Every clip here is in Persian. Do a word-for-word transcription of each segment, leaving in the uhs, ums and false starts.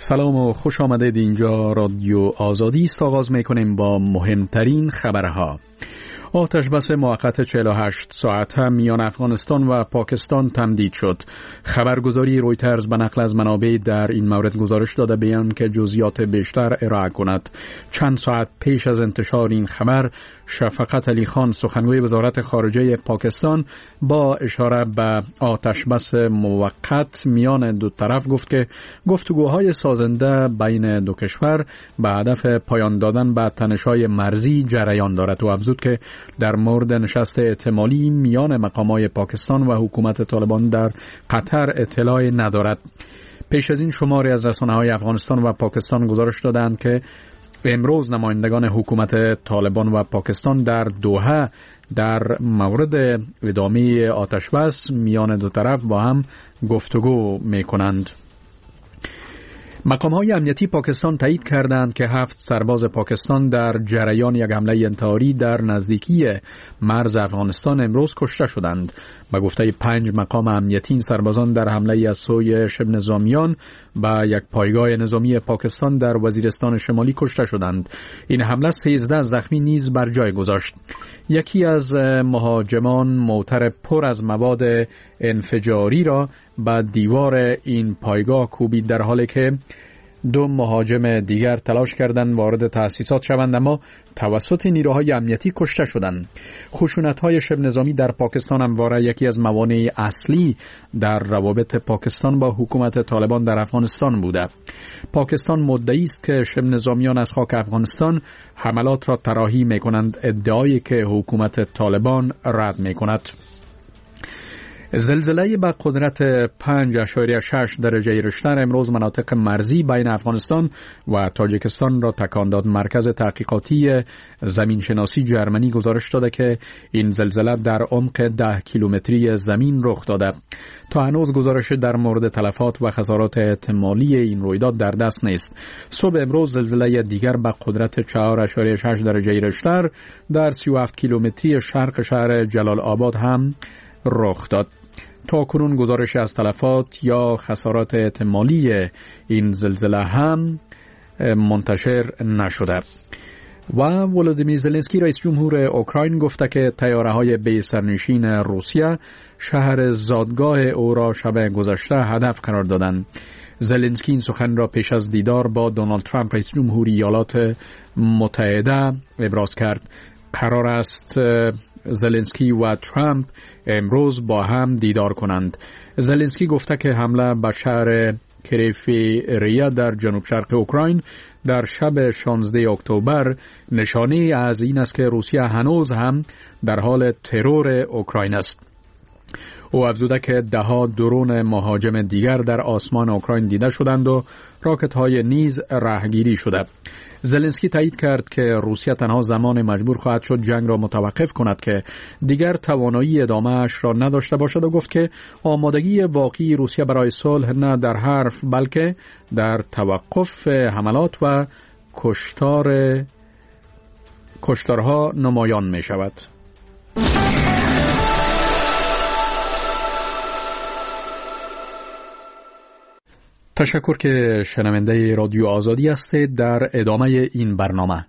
سلام و خوش آمدید. اینجا رادیو آزادی است. آغاز میکنیم با مهمترین خبرها. آتش بس موقت چهل و هشت ساعته میان افغانستان و پاکستان تمدید شد. خبرگزاری رویترز به نقل از منابع در این مورد گزارش داده بیان که جزئیات بیشتر ارائه کند. چند ساعت پیش از انتشار این خبر، شفقت علی خان سخنگوی وزارت خارجه پاکستان با اشاره به آتش بس موقت میان دو طرف گفت که گفتگوهای سازنده بین دو کشور به هدف پایان دادن به تنش‌های مرزی جریان دارد و افزود که در مورد نشست احتمالی میان مقامات پاکستان و حکومت طالبان در قطر اطلاعی ندارد. پیش از این شماری از رسانه‌های افغانستان و پاکستان گزارش دادند که امروز نمایندگان حکومت طالبان و پاکستان در دوحه در مورد ادامه آتش بس میان دو طرف با هم گفتگو می‌کنند. مقام‌های امنیتی پاکستان تایید کردند که هفت سرباز پاکستان در جریان یک حمله انتحاری در نزدیکی مرز افغانستان امروز کشته شدند. به گفته پنج مقام امنیتی، این سربازان در حمله از سوی شبه نظامیان به یک پایگاه نظامی پاکستان در وزیرستان شمالی کشته شدند. این حمله سیزده زخمی نیز بر جای گذاشت. یکی از مهاجمان موتر پر از مواد انفجاری را به دیوار این پایگاه کوبید، در حالی که دو مهاجم دیگر تلاش کردند وارد تأسیسات شوند اما توسط نیروهای امنیتی کشته شدند. خشونت‌های شبه نظامی در پاکستان همواره یکی از موانع اصلی در روابط پاکستان با حکومت طالبان در افغانستان بوده. پاکستان مدعی است که شبه نظامیان از خاک افغانستان حملات را طراحی می‌کنند، ادعایی که حکومت طالبان رد می‌کند. زلزله با قدرت پنج اشاریه شش درجه ریشتر امروز مناطق مرزی بین افغانستان و تاجیکستان را تکان داد. مرکز تحقیقاتی زمینشناسی جرمنی گزارش داده که این زلزله در عمق ده کیلومتری زمین رخ داده. تا هنوز گزارش در مورد تلفات و خسارات احتمالی این رویداد در دست نیست. صبح امروز زلزله دیگر با قدرت چهار اشاریه شش درجه ریشتر در سی و هفت کیلومتری شرق شهر جلال آباد هم رخ داد. تا کنون گزارش از تلفات یا خسارات احتمالی این زلزله هم منتشر نشده. و ولودیمیر زلنسکی رئیس جمهور اوکراین گفته که طیاره‌های بی سرنشین روسیه شهر زادگاه او را شب گذشته هدف قرار دادند. زلنسکی این سخن را پیش از دیدار با دونالد ترامپ رئیس جمهور ایالات متحده ابراز کرد. قرار است زلنسکی و ترامپ امروز با هم دیدار کنند. زلنسکی گفته که حمله به شهر کریفیریا در جنوب شرق اوکراین در شب شانزده اکتبر نشانه از این است که روسیه هنوز هم در حال ترور اوکراین است. او افزوده که دهها درون مهاجم دیگر در آسمان اوکراین دیده شدند و راکت های نیز راهگیری شده. زلنسکی تایید کرد که روسیه تنها زمان مجبور خواهد شد جنگ را متوقف کند که دیگر توانایی ادامه‌اش را نداشته باشد و گفت که آمادگی واقعی روسیه برای صلح نه در حرف بلکه در توقف حملات و کشتار کشتارها نمایان می شود. تشکر که شنونده رادیو آزادی هستید. در ادامه این برنامه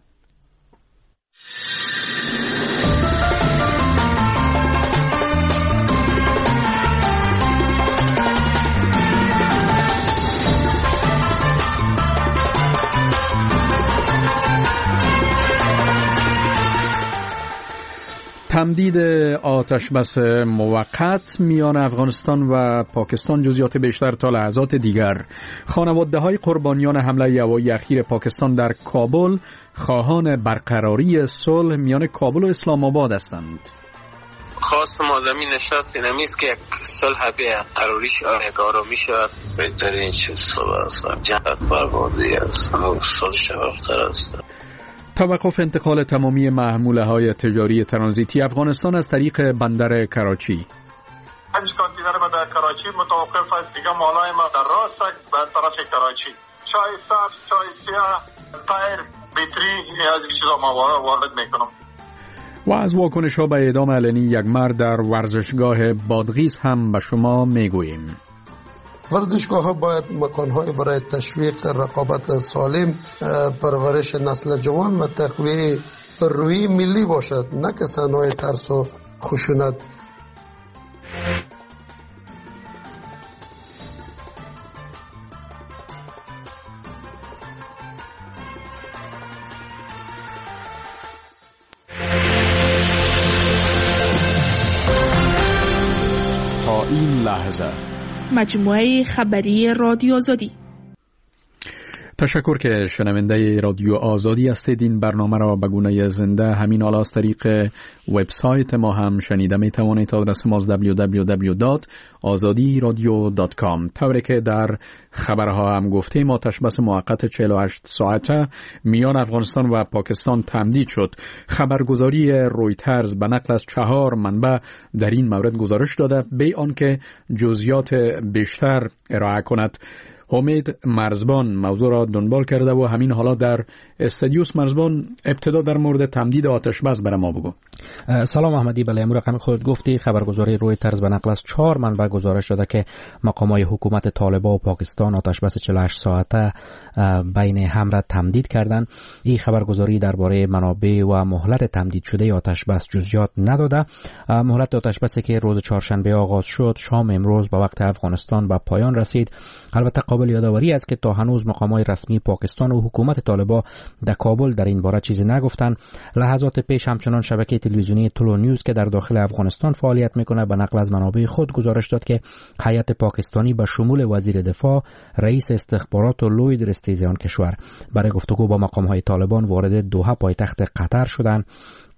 تمدید آتش بس موقت میان افغانستان و پاکستان، جزئیات بیشتر تا لحظات دیگر. خانواده‌های قربانیان حمله هوایی اخیر پاکستان در کابل خواهان برقراری صلح میان کابل و اسلام آباد هستند. خواست ما زمین نشست این همیست که صلح برقراری شود، آرامی شود. بهترین چیز صلح است. جهت بربادی است. صلح شفافتر است. توقف انتقال تمامی محموله‌های تجاری ترانزیتی افغانستان از طریق بندر کراچی. پنج کانتینر در کراچی متوقف است. دیگه مالای ما در راست به طرف کراچی. چای سبز، چای سیاه، تایر، بیتری از چیزا ما وارد میکنم. و از واکنش‌ها به اعدام علنی یک مرد در ورزشگاه بادغیس هم به شما میگوییم. ورزشگاه ها باید مکان های برای تشویق رقابت سالم، پرورش نسل جوان و تقویت روحی ملی باشد، نه که صحنه‌های ترس و خشونت. تا این لحظه مجموعه خبری رادیو آزادی. تشکر که شنونده رادیو آزادی هستید. این برنامه را به گونه زنده همین حالا از طریق وبسایت ما هم شنیده می توانید. آدرس ما دبلیو دبلیو دبلیو دات آزادی رادیو دات کام. طوری که در خبرها هم گفتیم آتش بس موقت چهل و هشت ساعته میان افغانستان و پاکستان تمدید شد. خبرگزاری رویترز به نقل از چهار منبع در این مورد گزارش داده به آنکه جزئیات بیشتر ارائه کند. امید مرزبان موضوع را دنبال کرده و همین حالا در استودیوس. مرزبان، ابتدا در مورد تمدید آتش بس برای ما بگو. سلام احمدی. بله، امروز رقم خودت گفتی. خبرگزاری رویترز به نقل از چهار منبع گزارش داده که مقامات حکومت طالبان و پاکستان آتش بس چهل و هشت ساعته بین هم را تمدید کردند. این خبرگزاری درباره منابع و مهلت تمدید شده آتش بس جزئیات نداده. مهلت آتش بسی که روز چهارشنبه آغاز شد شام امروز به وقت افغانستان به پایان رسید. البته قابل یادآوری است که تا هنوز مقامات رسمی پاکستان و حکومت طالبان در کابل در این باره چیزی نگفتند. لحظات پیش همچنان شبکه تلویزیونی تلو نیوز که در داخل افغانستان فعالیت میکنه به نقل از منابع خود گزارش داد که هیئت پاکستانی به شمول وزیر دفاع، رئیس استخبارات و لوی درستیزی آن کشور برای گفتگو با مقامات طالبان وارد دوحه پایتخت قطر شدند.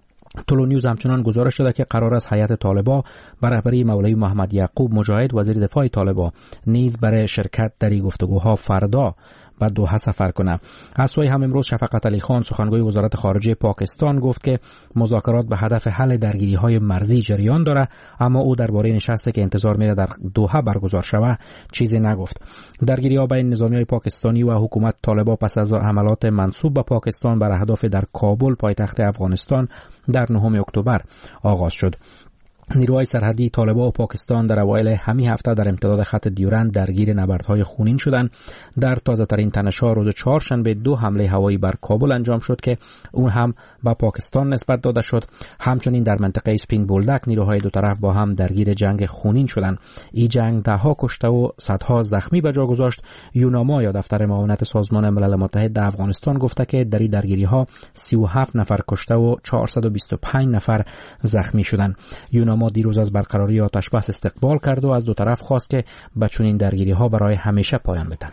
تلو نیوز همچنان گزارش داده که قرار است هیئت طالبان به رهبری مولوی محمد یعقوب مجاهد وزیر دفاع طالبان نیز برای شرکت در این گفتگوها فردا و دوحه سفر کنه. از سوی هم امروز شفقت علی خان سخنگوی وزارت خارجه پاکستان گفت که مذاکرات به هدف حل درگیری‌های مرزی جریان داره، اما او درباره نشستی که انتظار میره در دوحه برگزار شود چیزی نگفت. درگیری‌ها بین نظامیای پاکستانی و حکومت طالبان پس از حملات منسوب به پاکستان بر اهداف در کابل پایتخت افغانستان در نهم اکتبر آغاز شد. نیروهای سرحدی طالبان و پاکستان در اوایل همین هفته در امتداد خط دیورند درگیر نبردهای خونین شدند. در تازه ترین تنش‌ها روز چهارشنبه دو حمله هوایی بر کابل انجام شد که اون هم به پاکستان نسبت داده شد. همچنین در منطقه اسپین بولدک نیروهای دو طرف با هم درگیر جنگ خونین شدند. این جنگ دهها کشته و صدها زخمی به جا گذاشت. یوناما یا دفتر معاونت سازمان ملل متحد در افغانستان گفته که در این درگیری‌ها سی و هفت نفر کشته و چهارصد و بیست و پنج نفر زخمی شدند. یوناما ما دیروز از برقراری آتش بس استقبال کرد و از دو طرف خواست که به چنین درگیری‌ها برای همیشه پایان بدن.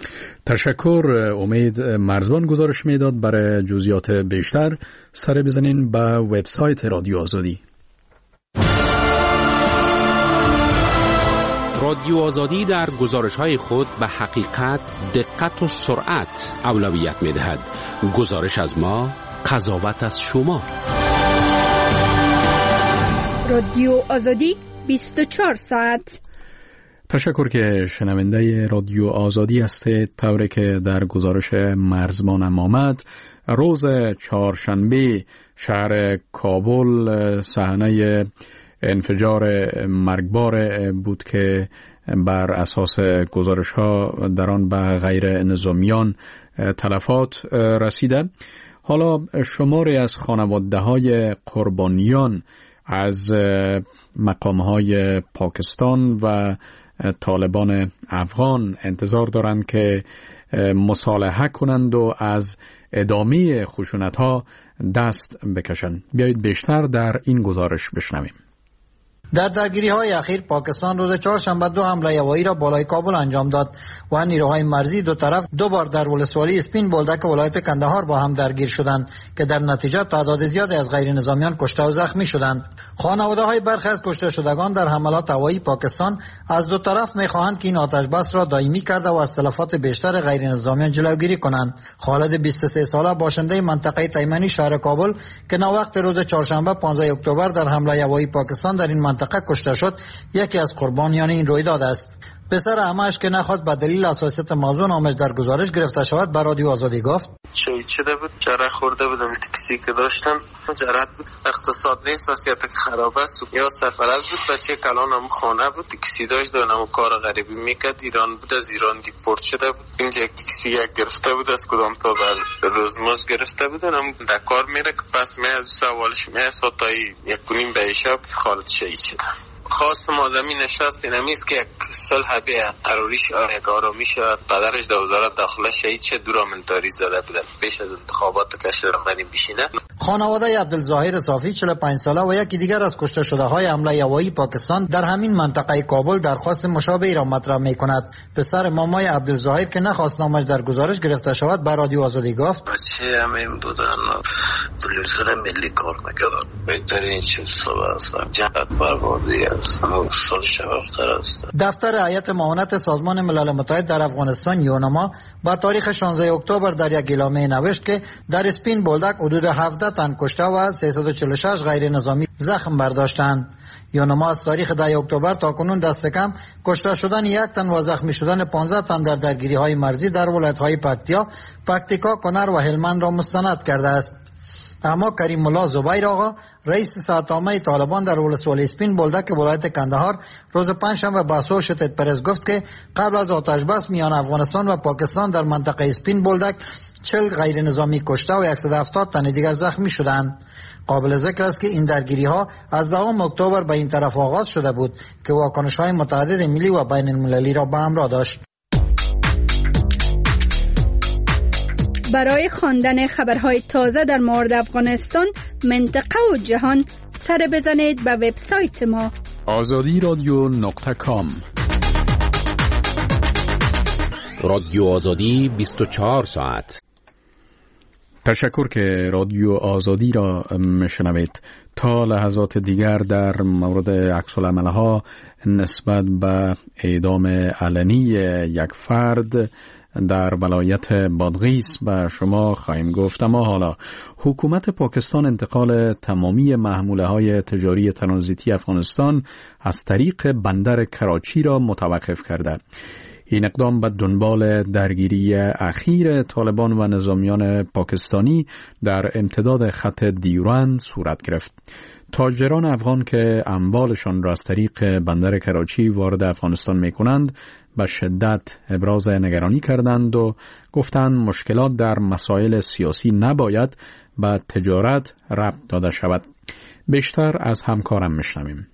تشکر. امید مرزبان گزارش میداد. برای جزئیات بیشتر سر بزنین به وبسایت رادیو آزادی. رادیو آزادی در گزارش‌های خود به حقیقت، دقت و سرعت اولویت می‌دهد. گزارش از ما، قضاوت از شما. رادیو آزادی بیست و چهار ساعت. تشکر که شنونده رادیو آزادی هستید. طوری که در گزارش مرزبانم آمد، روز چهارشنبه شهر کابل صحنه انفجار مرگبار بود که بر اساس گزارش ها در آن به غیر نظامیان تلفات رسیده. حالا شماری از خانواده های قربانیان از مقام‌های پاکستان و طالبان افغان انتظار دارند که مصالحه کنند و از ادامه خشونت‌ها دست بکشند. بیایید بیشتر در این گزارش بشنویم. در درگیری‌های اخیر پاکستان روز چهارشنبه دو حمله هوایی را بالای کابل انجام داد و نیروهای مرزی دو طرف دو بار در ولسوالی اسپین بولدک ولایت کندهار با هم درگیر شدند که در نتیجه تعداد زیادی از غیر نظامیان کشته و زخمی شدند. خانواده‌های برخی از کشته شدگان در حملات هوایی پاکستان از دو طرف می‌خواهند که این آتش بس را دائمی کرده و از تلفات بیشتر غیر نظامیان جلوگیری کنند. خالد بیست و سه ساله باشنده منطقه تیمنی شهر کابل که ناوقت روز چهارشنبه پانزده اکتبر در حمله هوایی پاکستان در این منطقه کشته شد، یکی از قربانیان این رویداد است. پسر عمه‌اش که نخواست به دلیل حساسیت موضوع نامش در گزارش گرفته شود به رادیو آزادی گفت چای چده بود، جره خورده بودم، تاکسی که داشتم جرات بود، اقتصاد نیست، وضعیت خراب است. یا سفرت بود، بچه کلانم خانه بود، تاکسی داشت، دونم کار غریبی میکرد، ایران بود، از ایران دیپورت شده بود. اینجا یک تاکسی یک گرفته بود، از کدام تا بر روزمز گرفته بود، اونم در کار میره که پس می از سوالش می از تایی یک کنیم به شب خالد شهید شده. خواست ما زمین نشست اینمیست که یک صلح به تروریش یک آرامی شد. پدرش در وزارت داخله شهید شد، دو رامنتاری زده بودن پیش از انتخابات کشور رحمانی بشینه. خانواده عبدالظاهر صافی چهل و پنج ساله و یکی دیگر از کشته شده های حمله هوایی پاکستان در همین منطقه کابل درخواست مشابهی را مطرح می کند. پسر مامای عبدالظاهر که نخواست نامش در گزارش گرفته شود به رادیو آزادی گفت بچه همین بودن، تلویزیون ملی کار میکردن، بهترین چیز صبح است، جهت بربادی است. دفتر هیئت معاونت سازمان ملل متحد در افغانستان یونما با تاریخ شانزده اکتبر در یک اعلامیه نوشت که در اسپین بولدک حدود هفده تن کشته و سیصد و چهل و شش غیر نظامی زخم برداشتند. یونما از تاریخ ده اکتبر تا کنون دست کم کشته شدن یک تن و زخمی شدن پانزده تن در درگیری های مرزی در ولایت های پکتیا، پکتیکا، کنر و هلمند را مستند کرده است. اما کریم الله زبیر آقا رئیس ساتامه طالبان در ولسوالی اسپین بولدک ولایت کندهار روز پنجشنبه به اسوشیتد پرس گفت که قبل از آتش بس میان افغانستان و پاکستان در منطقه اسپین بولدک چهل غیر نظامی کشته و صد و هفتاد تن دیگر زخمی شدند. قابل ذکر است که این درگیری ها از دهم اکتبر به این طرف آغاز شده بود که واکنش های متعدد ملی و بین المللی را به همراه داشت. برای خواندن خبرهای تازه در مورد افغانستان، منطقه و جهان سر بزنید به وبسایت ما آزادی رادیو نقطه کام. رادیو آزادی بیست و چهار ساعت. تشکر که رادیو آزادی را میشنوید. تا لحظات دیگر در مورد عکس‌العمل‌ها نسبت به اعدام علنی یک فرد در ولایت بادغیس به شما خواهیم گفت. اما حالا حکومت پاکستان انتقال تمامی محموله های تجاری ترانزیتی افغانستان از طریق بندر کراچی را متوقف کرده. این اقدام به دنبال درگیری اخیر طالبان و نظامیان پاکستانی در امتداد خط دیورند صورت گرفت. تاجران افغان که اموالشان را از طریق بندر کراچی وارد افغانستان می کنند به شدت ابراز نگرانی کردند و گفتند مشکلات در مسائل سیاسی نباید به تجارت ربط داده شود. بیشتر از همکارم میشنویم.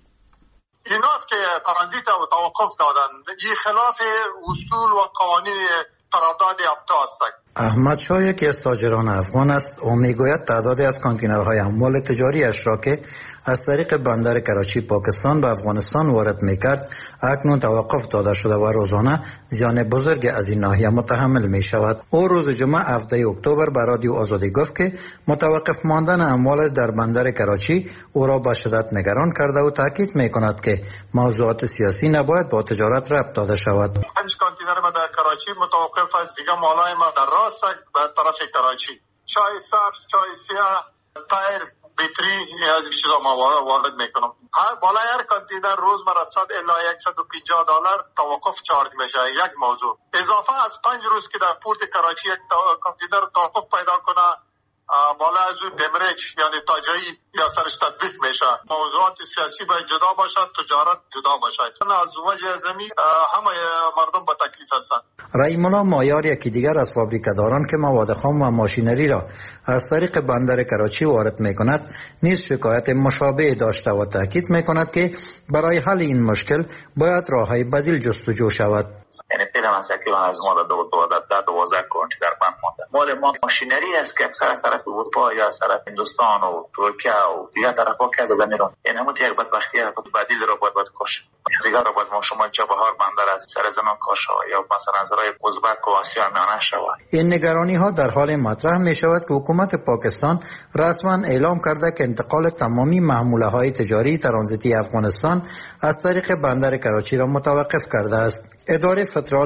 ایناست که ترانزیت و توقف دادن، این خلاف اصول و قوانین قرارداد ابتا است. احمد شاه یکی از تاجران افغان است و میگوید تعدادی از کانتینرهای اموال تجاری اش را که از طریق بندر کراچی پاکستان به افغانستان وارد میکرد اکنون توقف داده شده و روزانه زیان بزرگ از این ناحیه متحمل می شود. او روز جمعه هفده اکتبر به رادیو آزادی گفت که متوقف ماندن اموال در بندر کراچی او را به شدت نگران کرده و تاکید می کند که موضوعات سیاسی نباید با تجارت ربط داده شود. پنج کانتینر ما در کراچی متوقف است، دیگه مالای ما در راست به طرف کراچی. چای سبز، چای سیاه، تایر، بیتری از چیزا ما وارد میکنم. هر بالای هر کانتینر روز مرا صد الی صد و پنجاه دلار توقف چارج میشه. یک موضوع اضافه از پنج روز که در پورت کراچی یک کانتینر توقف پیدا کنه، بالا از اون دمرج یعنی تاجایی یا سرش تطبیق میشه. موضوعات سیاسی باید جدا باشد، تجارت جدا باشد. از وجه زمین همه مردم با تکلیف هستند. رحیم الله مایار یکی دیگر از فابریکه‌داران که مواد خام و ماشینری را از طریق بندر کراچی وارد میکند نیز شکایت مشابه داشته و تاکید میکند که برای حل این مشکل باید راههای بدیل جستجو شود. یعنی پیدا مسئله ما از ما دو دو دو دوازده کنش در بند مانده. مال ما ماشینری است که اکثر از طرف اروپا یا از طرف هندوستان و ترکیه و دیگر طرفا که از زمین رو این همون یک بدبختی بدیل رو باید باید کش. دیگر رو باید ما شما اینجا بهار بندر از سر زمان کش یا مثلا از راه ازبک و آسیا میانه شود. این نگرانی ها در حال مطرح می شود که حکومت پاکستان رسما اعلام کرده که انتقال تمامی محموله های تجاری ترانزیتی افغانستان از طریق بندر کراچی را متوقف کرده است. اداره فدرال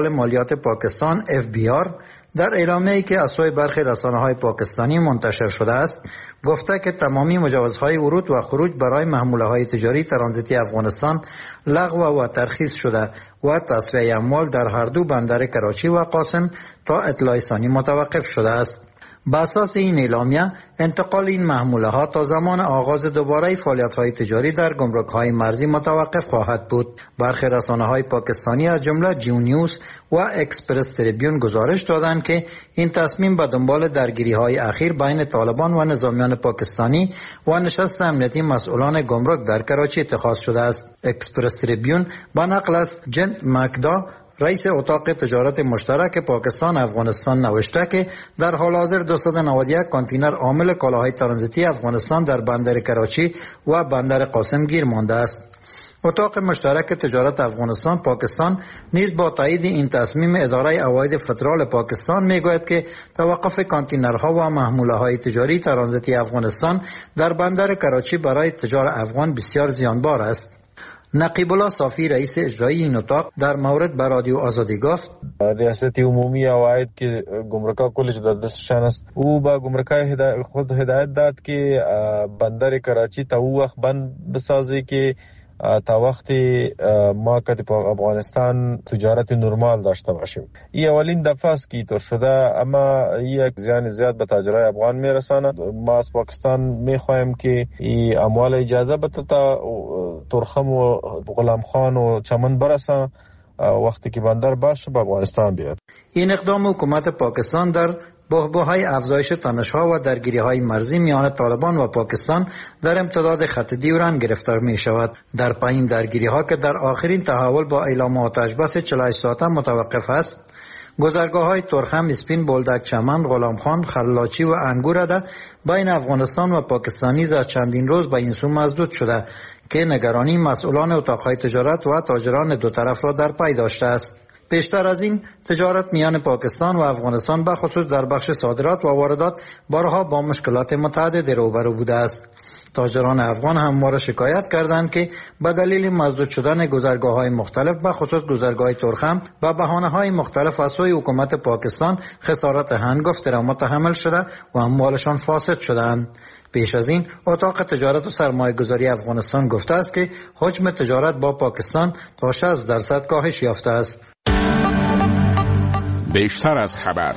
فدرال مالیات پاکستان اف بی آر در اعلامیه‌ای که از سوی برخی رسانه‌های پاکستانی منتشر شده است گفته که تمامی مجوزهای ورود و خروج برای محموله‌های تجاری ترانزیتی افغانستان لغو و ترخیص شده و تصفیه اموال در هر دو بندر کراچی و قاسم تا اطلاع ثانی متوقف شده است. بر اساس این اعلامیه انتقال این محموله ها تا زمان آغاز دوباره فعالیت های تجاری در گمرک های مرزی متوقف خواهد بود. برخی رسانه های پاکستانی از جمله جیو نیوز و اکسپرس تریبیون گزارش دادند که این تصمیم به دنبال درگیری های اخیر بین طالبان و نظامیان پاکستانی و نشست امنیتی مسئولان گمرک در کراچی اتخاذ شده است. اکسپرس تریبیون با نقل از جن مکدا رئیس اتاق تجارت مشترک پاکستان افغانستان نوشته که در حال حاضر دویست و نود و یک کانتینر حامل کالاهای ترانزیتی افغانستان در بندر کراچی و بندر قاسم گیر مانده است. اتاق مشترک تجارت افغانستان پاکستان نیز با تایید این تصمیم اداره عواید فدرال پاکستان میگوید که توقف کانتینرها و محموله‌های تجاری ترانزیتی افغانستان در بندر کراچی برای تجار افغان بسیار زیانبار است. نقیب الله صافی رئیس اجرایی این اتاق در مورد به رادیو آزادی گفت ریاست عمومی عواید که گمرک‌ها کلش در دستشان است او با گمرک‌های خود هدایت داد که بندر کراچی تا او وقت بند بسازه که تا وقتی ما که په افغانستان تجارت نرمال داشته باشیم. این اولین دفعه است که طور شده، اما یک زیان زیاد به تاجرای افغان میرساند. ما از پاکستان میخواهیم که این اموال اجازه بده تا ترخم و غلامخان و چمن برسن وقتی که بندر باشه به افغانستان بیاد. این اقدام حکومت پاکستان در بحبوحهای افزایش تنش‌ها و درگیری‌های مرزی میان طالبان و پاکستان در امتداد خط دیورند گرفتار می‌شود. در پایین درگیری‌ها که در آخرین تحول با اعلام آتش بس چهل و هشت ساعته متوقف است، گذرگاه‌های ترخم، اسپین، بولدک، چمن، غلامخان، خلاچی و انگورده بین افغانستان و پاکستانی از چندین روز به این سو مسدود شده که نگرانی مسئولان اتاق‌های تجارت و تاجران دو طرف را در پی داشته است. پیشتر از این تجارت میان پاکستان و افغانستان به خصوص در بخش صادرات و واردات بارها با مشکلات متعددی روبرو بوده است. تاجران افغان همواره شکایت کردند که به دلیل مسدود شدن گذرگاه‌های مختلف به خصوص گذرگاه ترخم و بهانه‌های مختلف از سوی حکومت پاکستان خسارت هنگفت را متحمل شده و اموالشان فاسد شدند. پیش از این اتاق تجارت و سرمایه گذاری افغانستان گفته است که حجم تجارت با پاکستان تا شصت درصد کاهش یافته است. بیشتر از خبر.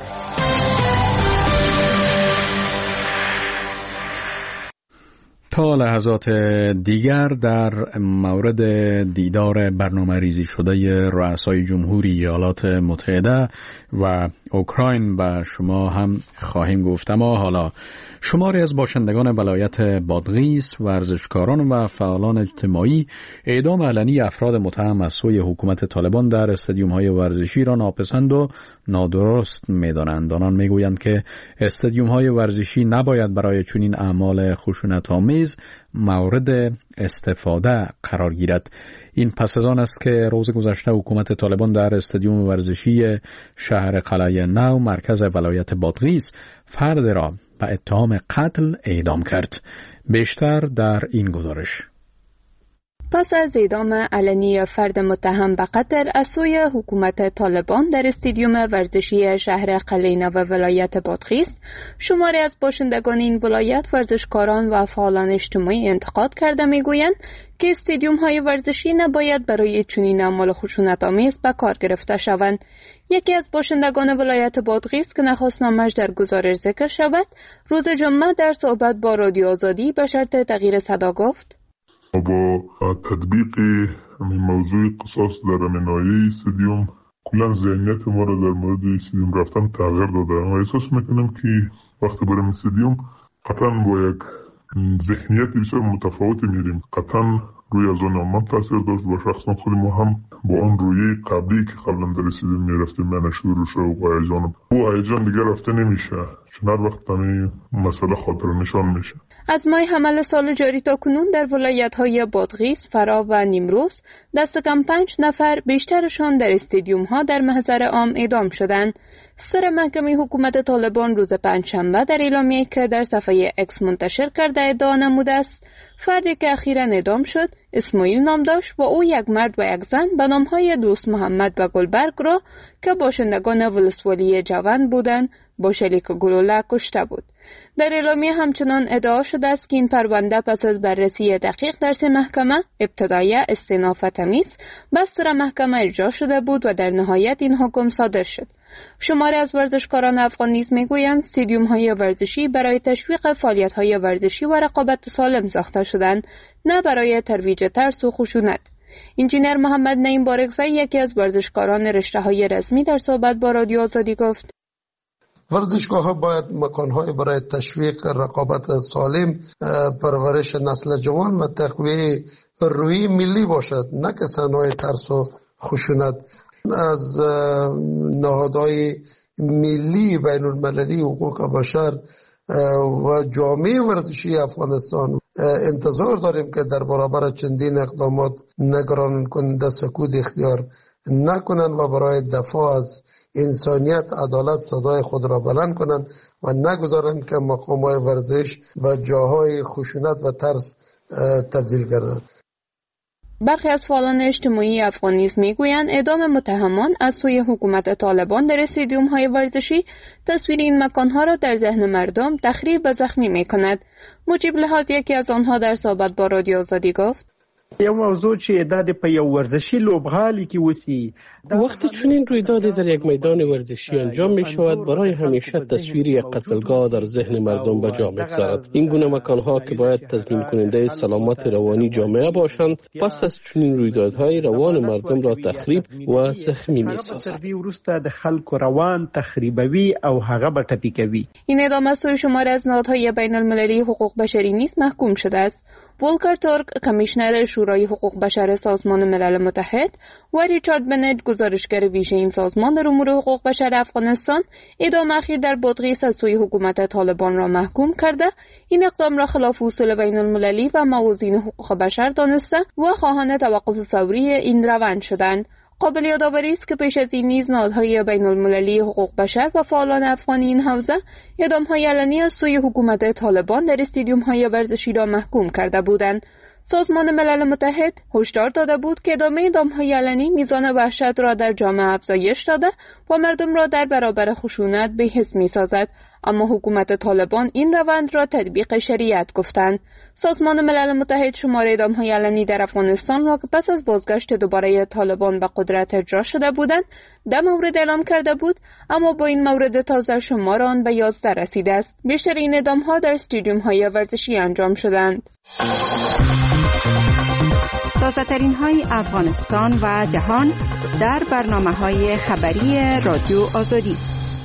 تا لحظات دیگر در مورد دیدار برنامه ریزی شده رؤسای جمهوری ایالات متحده و اوکراین به شما هم خواهیم گفت. اما حالا شماری از باشندگان ولایت بادغیس، ورزشکاران و فعالان اجتماعی اعدام علنی افراد متهم از سوی حکومت طالبان در استادیوم‌های ورزشی را ناپسند و نادرست می‌دانند. آنان می‌گویند که استادیوم‌های ورزشی نباید برای چنین اعمال خشونت‌آمیز مورد استفاده قرار گیرد. این پس از آن است که روز گذشته حکومت طالبان در استادیوم ورزشی شهر قلعه نو مرکز ولایت بادغیس فرد را به اتهام قتل اعدام کرد. بیشتر در این گزارش. پس از اعدام علنی فرد متهم به قتل از سوی حکومت طالبان در استادیوم ورزشی شهر قلعه نو و ولایت بادغیس، شماری از باشندگان این ولایت، ورزشکاران و فعالان اجتماعی انتقاد کرده میگویند که استادیوم های ورزشی نباید برای چنین اعمال خشونت‌آمیز به کار گرفته شوند. یکی از باشندگان ولایت بادغیس که نخواست نامش در گزارش ذکر شود، روز جمعه در صحبت با رادیو آزادی به شرط تغییر صدا گفت: با تطبیق موضوع قصاص در نهایی استادیوم کلا ذهنیت ما را در مورد استادیوم رفتن تغییر داده و احساس میکنم که وقتی بریم استادیوم قطعا با یک ذهنیت بسیار متفاوتی میریم. قطعا روی از آن من تاثیر داشت و شخصا خود ما هم با آن روی قبلی که قبلا در استادیوم میرفتیم من شروع شد و هیجان او هیجان دیگر رفته نمیشه، چون هر وقت همین مسئله خاطر نشان میشه. از ماه حمل سال جاری تا کنون در ولایت‌های بادغیس، فرا و نیمروز دست کم پنج نفر، بیشترشان در استادیوم‌ها در محضر عام اعدام شدند. سر محکمه حکومت طالبان روز پنجشنبه در اعلامیه‌ای که در صفحه اکس منتشر کرده ادعا نموده است فردی که اخیراً اعدام شد اسماعیل نام داشت و او یک مرد و یک زن به نامهای دوست محمد و گلبرگ را که باشندگان ولسوالی جوند بودند با شلیک گلوله کشته بود. در اعلامیه همچنان ادعا شده است که این پرونده پس از بررسی دقیق در سه محکمه ابتدایی، استئناف و تمیز به سر محکمه اجرا شده بود و در نهایت این حکم صادر شد. شماری از ورزشکاران افغان نیز میگویند استادیوم های ورزشی برای تشویق فعالیت های ورزشی و رقابت سالم ساخته شدند، نه برای ترویج ترس و خشونت. انجینر محمد نعیم بارگزی یکی از ورزشکاران رشته های رسمی در صحبت با رادیو آزادی گفت: ورزشگاه ها باید مکانهای برای تشویق رقابت سالم، پرورش نسل جوان و تقویت روحی ملی باشد، نه که صحنه‌های ترس و خشونت. از نهادهای ملی بین المللی حقوق بشر و جامعه ورزشی افغانستان انتظار داریم که در برابر چندین اقدامات نگران کننده سکوت اختیار نکنند و برای دفاع از انسانیت، عدالت صدای خود را بلند کنند و نگذارند که مقامات ورزش و جاهای خشونت و ترس تبدیل گردد. برخی از فعالان اجتماعی افغان نیز میگویند اعدام متهمان از سوی حکومت طالبان در استادیوم های ورزشی تصویر این مکان ها را در ذهن مردم تخریب و زخمی می کند. مجیب لحاظ یکی از آنها در صحبت با رادیو آزادی گفت: یو موضوع چې اعداد په یو ورزشي لوبغالي کې وسی، وقتی چنین رویدادی در یک میدان ورزشی انجام می شود برای همیشه تصویر یک قتلگاه در ذهن مردم به جا می‌گذارد. این گونه مکانها که باید تضمین کننده سلامت روانی جامعه باشند، پس از چنین رویدادهای روان مردم را تخریب و زخمی می‌سازد. ورسته د خلکو روان تخریبوي او هغه به ټپي کوي. این اعدام از سوی شماری از نهادهای بین المللی حقوق بشری نیز محکوم شده است. ولکر تورک، کمیشنر شورای حقوق بشر سازمان ملل متحد، و ریچارد بنت، گزارشگر ویژه این سازمان در امور حقوق بشر افغانستان، اعدام اخیر در بادغیس از سوی حکومت طالبان را محکوم کرده این اقدام را خلاف اصول بین المللی و موازین حقوق بشر دانسته و خواهان توقف فوری این روند شدند. قابل یادآوری است که پیش از این نیز نهادهای بین المللی حقوق بشر و فعالان افغانی این حوزه اعدام‌های علنی از سوی حکومت طالبان در استادیوم‌های ورزشی را محکوم کرده بودند. سازمان ملل متحد هشدار داده بود که ادامه اعدام‌های علنی میزان وحشت را در جامعه افزایش داده و مردم را در برابر خشونت بی‌حس می‌سازد، اما حکومت طالبان این روند را تطبیق شریعت گفتند. سازمان ملل متحد شمار اعدام‌های علنی در افغانستان را که پس از بازگشت دوباره طالبان به قدرت اجرا شده بودند ده مورد اعلام کرده بود، اما با این مورد تازه شمار آن به یازده رسیده است. بیشتر این اعدام‌ها در استادیوم‌های ورزشی انجام شدند. تازه‌ترین های افغانستان و جهان در برنامه‌های خبری رادیو آزادی.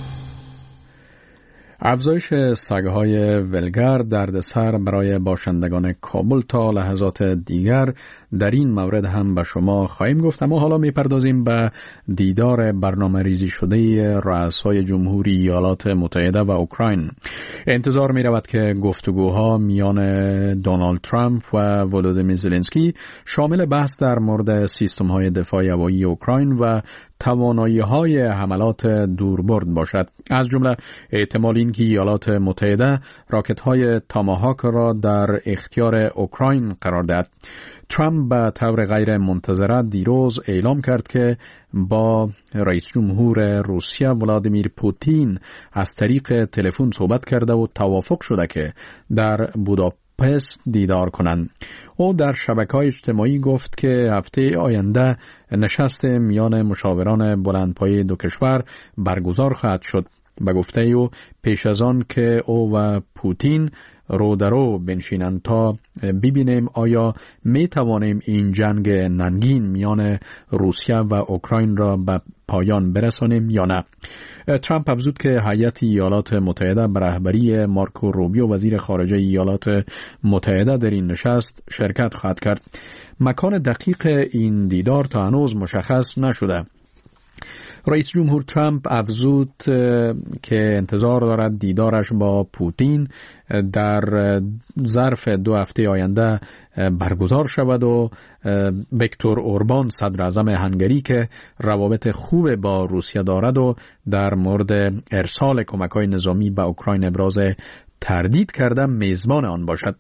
افزایش سگ‌های ولگر دردسر برای باشندگان کابل تا لحظات دیگر در این مورد هم به شما خواهیم گفت، اما حالا میپردازیم به دیدار برنامه ریزی شده رؤسای جمهوری ایالات متحده و اوکراین. انتظار می رود که گفتگوها میان دونالد ترامپ و ولودیمیر زلنسکی شامل بحث در مورد سیستم‌های دفاع هوایی اوکراین و توانایی‌های حملات دوربرد باشد. از جمله احتمال اینکه ایالات متحده راکت‌های تاماهاک را در اختیار اوکراین قرار دهد. ترامپ به طور غیر منتظره دیروز اعلام کرد که با رئیس جمهور روسیه ولادیمیر پوتین از طریق تلفن صحبت کرده و توافق شده که در بوداپست دیدار کنند. او در شبکه‌های اجتماعی گفت که هفته آینده نشست میان مشاوران بلندپایه دو کشور برگزار خواهد شد. به گفته او پیش از آن که او و پوتین رو در رو بنشینند تا ببینیم آیا می توانیم این جنگ ننگین میان روسیه و اوکراین را به پایان برسانیم یا نه. ترامپ افزود که هیئت ایالات متحده به رهبری مارکو روبیو وزیر خارجه ایالات متحده در این نشست شرکت خواهد کرد. مکان دقیق این دیدار تا هنوز مشخص نشده. رئیس جمهور ترامپ افزود که انتظار دارد دیدارش با پوتین در ظرف دو هفته آینده برگزار شود و ویکتور اوربان صدر اعظم هنگری که روابط خوب با روسیه دارد و در مورد ارسال کمک‌های نظامی به اوکراین ابراز تردید کرده میزبان آن باشد.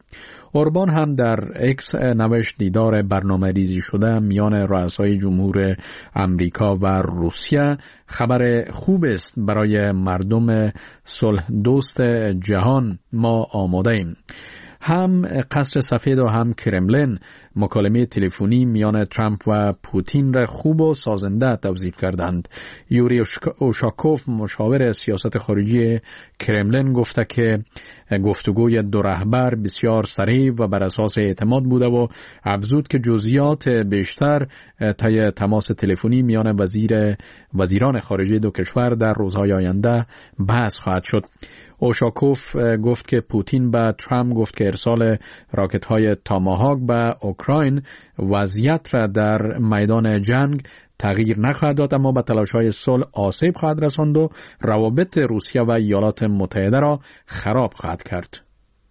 اوربان هم در اکس نوشت دیدار برنامه ریزی شده میان رؤسای جمهور امریکا و روسیه خبر خوب است برای مردم صلح دوست جهان. ما آماده ایم. هم قصر سفید و هم کرملین مکالمه تلفنی میان ترامپ و پوتین را خوب و سازنده توصیف کردند. یوری اوشاکوف مشاور سیاست خارجی کرملین گفته که گفتگوی دو رهبر بسیار سریع و بر اساس اعتماد بوده و افزود که جزئیات بیشتر طی تماس تلفنی میان وزیر وزیران خارجه دو کشور در روزهای آینده بحث خواهد شد. اوشاکوف گفت که پوتین به ترامپ گفت که ارسال راکت‌های تاماهاک به اوکراین وضعیت را در میدان جنگ تغییر نخواهد داد، اما به تلاش‌های صلح آسیب خواهد رساند و روابط روسیه و ایالات متحده را خراب خواهد کرد.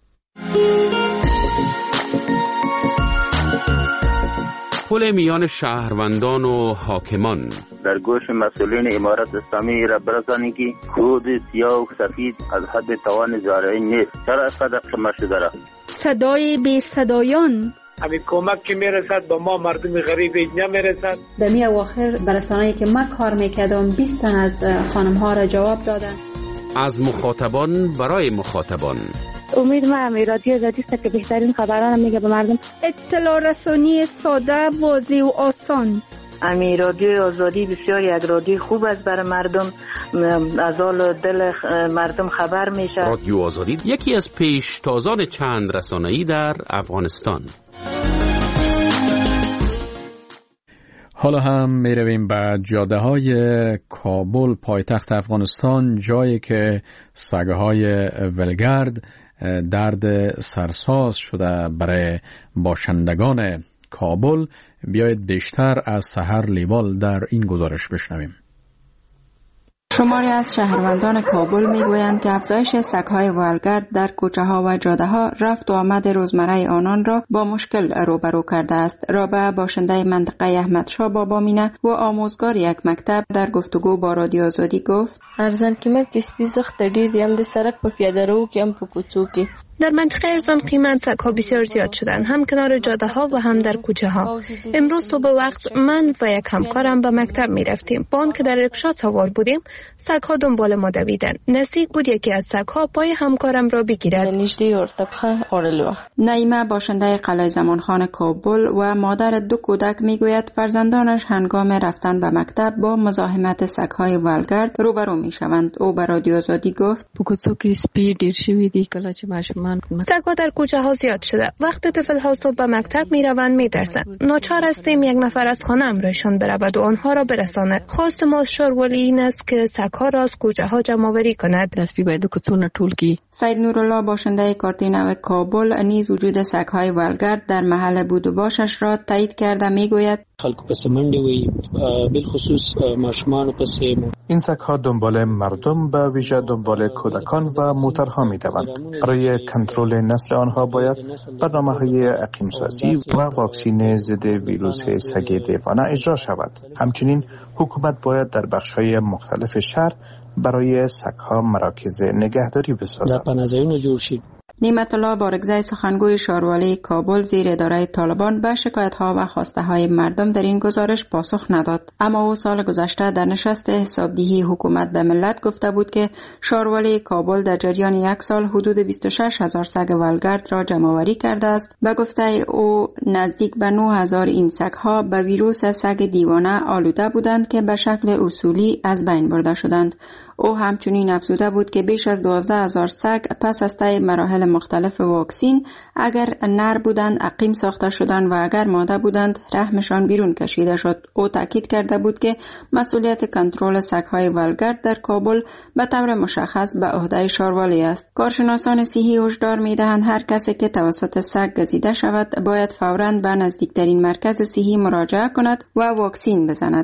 پل میان شهروندان و حاکمان در گوش مسئولین امارت اسلامی را برسانید که کود سیاه و سفید از حد توان زارعین نیست. چرا اینقدر کم شده را؟ صدای بی صدایان همین کمک که میرسد با ما مردم غریب نمیرسد. در می اواخر برسانه‌ای که من کار میکردم بیست تن از خانم ها را جواب دادن. از مخاطبان برای مخاطبان. امید ما امی رادیو آزادی است که بهترین خبران میگه به مردم. اطلاع رسانی ساده، واضح و آسان. امی رادیو آزادی بسیار یک رادیو خوب است برای مردم، از حال دل مردم خبر میشه. رادیو آزادی یکی از پیشتازان چند رسانه‌ای در افغانستان. حالا هم می رویم به جاده های کابل پایتخت افغانستان، جایی که سگه های ولگرد درد سرساز شده برای باشندگان کابل. بیایید بیشتر از سحر لیوال در این گزارش بشنویم. شماری از شهروندان کابل میگویند که افزایش سگ‌های ولگرد در کوچه‌ها و جاده‌ها رفت و آمد روزمره آنان را با مشکل روبرو کرده است. رابعه باشنده منطقه احمدشاه بابامینه و آموزگار یک مکتب در گفتگو با رادیو آزادی گفت: ارزان قیمت کې سپي زخت ډیر دي، هم د سړک په پیاده رو کې هم په کوڅو کې. در منطقه ارزان قیمت سگ‌ها بسیار زیاد شدند، هم کنار جاده ها و هم در کوچه ها. امروز صبح وقت من و یک همکارم به مکتب می رفتیم. با آن که در رکشا سوار بودیم، سگ‌ها دنبال ما دویدند. نزدیک بود یکی از سگ‌ها پای همکارم را بگیرد. نعیمه باشنده قلعه زمانخان کابل و مادر دو کودک میگوید فرزندانش هنگام رفتن به مکتب با مزاحمت سگ‌های ولگرد روبرو میشوند. او به رادیو آزادی گفت: سگ‌ها در کوچه ها زیاد شده. وقتی طفل ها صبح به مکتب می روند می ترسند. ناچار هستیم یک نفر از خانه امرشان برود و آنها را برساند. خواست ما شارولی این است که سگ‌ها را از کوچه ها جمع آوری کند. سید نورالله باشنده کارتینو کابل نیز وجود سگ‌های ولگرد در محل بود و باشش را تایید کرده میگوید: خلق پس منډه وي بالخصوص ماشومان پس. این سگ‌ها دنبال مردم به ویژه دنبال کودکان و موترها می‌دوند. برای کنترل نسل آنها باید برنامه‌های اقیم‌سازی و واکسین ضد ویروس سگ دیوانه اجرا شود. همچنین حکومت باید در بخش‌های مختلف شهر برای سگ‌ها مراکز نگهداری بسازد. نعمت الله بارگزای سخنگوی شاروالی کابل زیر اداره طالبان به شکایت‌ها و خواسته‌های مردم در این گزارش پاسخ نداد. اما او سال گذشته در نشست حسابدهی حکومت به ملت گفته بود که شاروالی کابل در جریان یک سال حدود بیست و شش هزار سگ ولگرد را جمع‌آوری کرده است. به گفته او نزدیک به نه هزار این سگ‌ها به ویروس سگ دیوانه آلوده بودند که به شکل اصولی از بین برده شدند. او همچنین افزوده بود که بیش از دوازده هزار سگ پس از طی مراحل مختلف واکسین اگر نر بودند عقیم ساخته شدند و اگر ماده بودند رحمشان بیرون کشیده شد. او تاکید کرده بود که مسئولیت کنترل سگ‌های ولگرد در کابل به طور مشخص به عهده شاروالی است. کارشناسان صحی هشدار می‌دهند هر کسی که توسط سگ گزیده شود باید فوراً به نزدیکترین مرکز صحی مراجعه کند و واکسین بزند.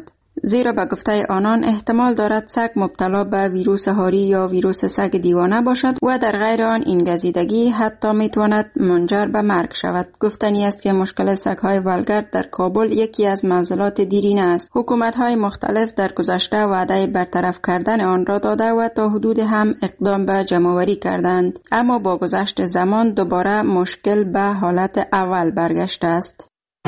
زیرا به گفته آنان احتمال دارد سگ مبتلا به ویروس هاری یا ویروس سگ دیوانه باشد و در غیر آن این گزیدگی حتی میتواند منجر به مرگ شود. گفتنی است که مشکل سگ‌های ولگرد در کابل یکی از معضلات دیرینه است. حکومت‌های مختلف در گذشته وعده برطرف کردن آن را داده و تا حدود هم اقدام به جمع‌آوری کردند، اما با گذشت زمان دوباره مشکل به حالت اول برگشته است.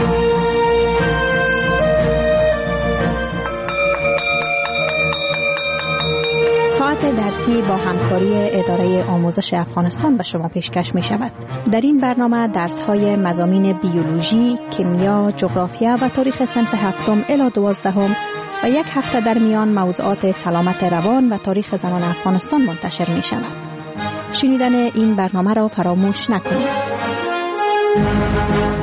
ساعت درسی با همکاری اداره آموزش افغانستان به شما پیشکش می شود. در این برنامه درس های مضامین بیولوژی، کیمیا، جغرافیا و تاریخ صنف هفتم الی دوازدهم و یک هفته در میان موضوعات سلامت روان و تاریخ زنان افغانستان منتشر می شود. شنیدن این برنامه را فراموش نکنید.